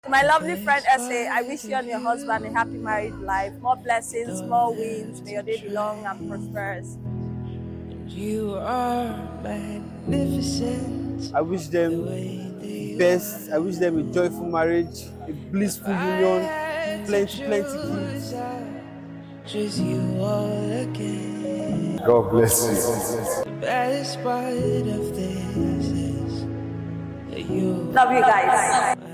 To my lovely friend SA, I wish you and your husband a happy married life. More blessings, more wins. May your day be long and prosperous. You are magnificent. I wish them the best. I wish them a joyful marriage, a blissful union, plenty kids. Choose you all again. God bless you. The best part of this is that you Love you guys.